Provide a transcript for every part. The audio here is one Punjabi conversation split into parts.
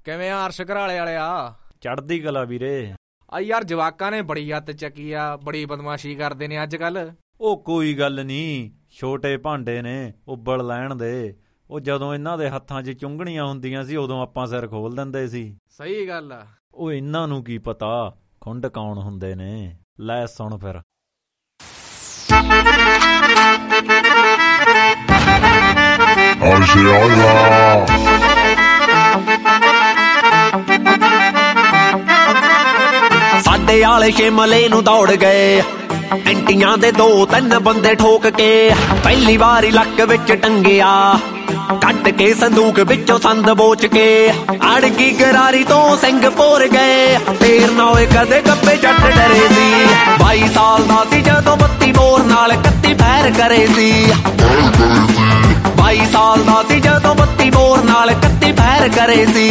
ਕਿਵੇਂ ਆ ਅਰਸ਼ ਘਰਾਲੇ ਵਾਲਿਆ? ਚੜ੍ਹਦੀ ਕਲਾ ਵੀਰੇ। ਆ ਯਾਰ ਜਵਾਕਾਂ ਨੇ ਬੜੀ ਹੱਤ ਚੱਕੀ ਆ, ਬੜੀ ਬਦਮਾਸ਼ੀ ਕਰਦੇ ਨੇ ਅੱਜ ਕੱਲ। ਉਹ ਕੋਈ ਗੱਲ ਨਹੀਂ, ਛੋਟੇ ਭਾਂਡੇ ਨੇ, ਉਬਲ ਲੈਣ ਦੇ। ਉਹ ਜਦੋਂ ਇਹਨਾਂ ਦੇ ਹੱਥਾਂ 'ਚ ਚੁੰਗਣੀਆਂ ਹੁੰਦੀਆਂ ਸੀ ਉਦੋਂ ਆਪਾਂ ਸਿਰ ਖੋਲ ਦਿੰਦੇ ਸੀ। ਸਹੀ ਗੱਲ ਆ। ਉਹ ਇਹਨਾਂ ਨੂੰ ਕੀ ਪਤਾ ਖੁੰਡ ਕੌਣ ਹੁੰਦੇ ਨੇ। ਲੈ ਸੁਣ ਫਿਰ। ਸਾਡੇ ਆਲੇ ਸ਼ਿਮਲੇ ਨੂੰ ਦੌੜ ਗਏ, ਐਂਟੀਆਂ ਦੇ 2-3 ਬੰਦੇ ਠੋਕ ਕੇ। ਪਹਿਲੀ ਵਾਰੀ ਲੱਕ ਵਿੱਚ ਟੰਗਿਆ, ਕੱਢ ਕੇ ਸੰਦੂਕ ਵਿੱਚੋਂ ਸੰਦ ਬੋਚ ਕੇ। ਅੜ ਗਈ ਗਰਾਰੀ ਤੋਂ ਸਿੰਘ ਭੋਰ ਗਏ, ਫੇਰ ਨਾ ਹੋਏ ਕਦੇ ਗੱਬੇ ਜੱਟ ਡਰੇ ਸੀ। 22 ਸਾਲ ਦਾ ਸੀ ਜਦੋਂ 32 ਬੋਰ ਨਾਲ 31 ਫੈਰ ਕਰੇ ਸੀ। 22 ਸਾਲ ਦਾ ਸੀ ਜਦੋਂ 32 ਬੋਰ ਨਾਲ 31 ਫੈਰ ਕਰੇ ਸੀ।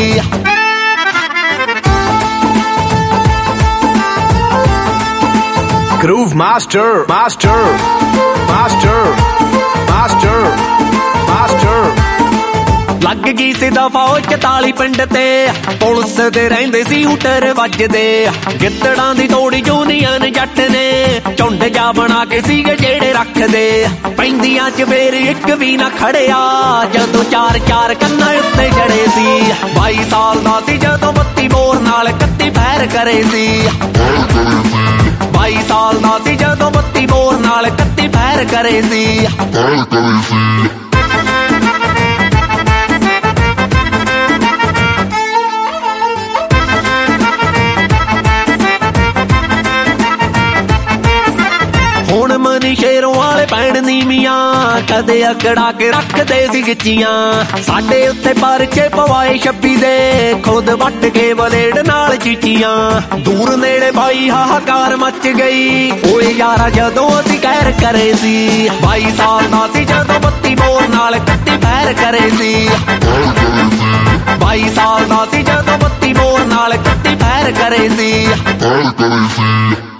Groove Master, Master, Master, Master, Master। ਲੱਗ ਗਈ ਸੀ ਦਫਾ 44 ਪਿੰਡ ਤੇ, ਪੁਲਿਸ ਦੇ ਰਹਿੰਦੇ ਸੀ ਹੂਟਰ ਵੱਜਦੇ। ਗਿੱਦੜਾਂ ਦੀ ਤੋੜੀ ਯੂਨੀਅਨ ਜੱਟ ਨੇ, ਝੁੰਡ ਜਾ ਬਣਾ ਕੇ ਸੀਗੇ ਜਿਹੜੇ ਰੱਖਦੇ। ਪੈਂਦੀਆਂ ਚ ਫੇਰ ਇੱਕ ਵੀ ਨਾ ਖੜਿਆ, ਜਦੋਂ 4-4 ਕੰਨਾਂ ਉੱਤੇ ਜੜੇ ਸੀ। 22 ਸਾਲ ਦਾ ਸੀ ਜਦੋਂ 32 ਬੋਰ ਨਾਲ 31 ਫੈਰ ਕਰੇ ਸੀ। 22 ਸਾਲ ਦਾ ਸੀ ਜਦੋਂ 32 ਬੋਰ ਨਾਲ 31 ਫੈਰ ਕਰੇ ਸੀ। ਹੁਣ ਮਨੀ ਸ਼ੇਰੋਂ ਵਾਲੇ ਪੈਣ ਨੀਵੀਆਂ, ਕਦੇ ਅਕੜਾ ਕੇ ਰੱਖਦੇ ਸੀ ਗਿੱਚੀਆਂ। ਸਾਡੇ ਉੱਤੇ ਪਰਚੇ ਪਵਾਏ 26 ਦੇ, ਖੁਦ ਵੱਟ ਕੇ ਬਲੇਡ ਨਾਲ ਚੀਚੀਆਂ। ਦੂਰ ਨੇੜੇ ਬਾਈ ਹਾਹਾਕਾਰ ਮੱਚ ਗਈ, ਓਏ ਯਾਰਾ ਜਦੋਂ ਅਸੀਂ ਕਹਿਰ ਕਰੇ ਸੀ। 22 ਸਾਲ ਦਾ ਸੀ ਜਦੋਂ 32 ਬੋਰ ਨਾਲ 31 ਫੈਰ ਕਰੇ ਸੀ। 22 ਸਾਲ ਦਾ ਸੀ ਜਦੋਂ 32 ਬੋਰ ਨਾਲ 31 ਫੈਰ ਕਰੇ ਸੀ।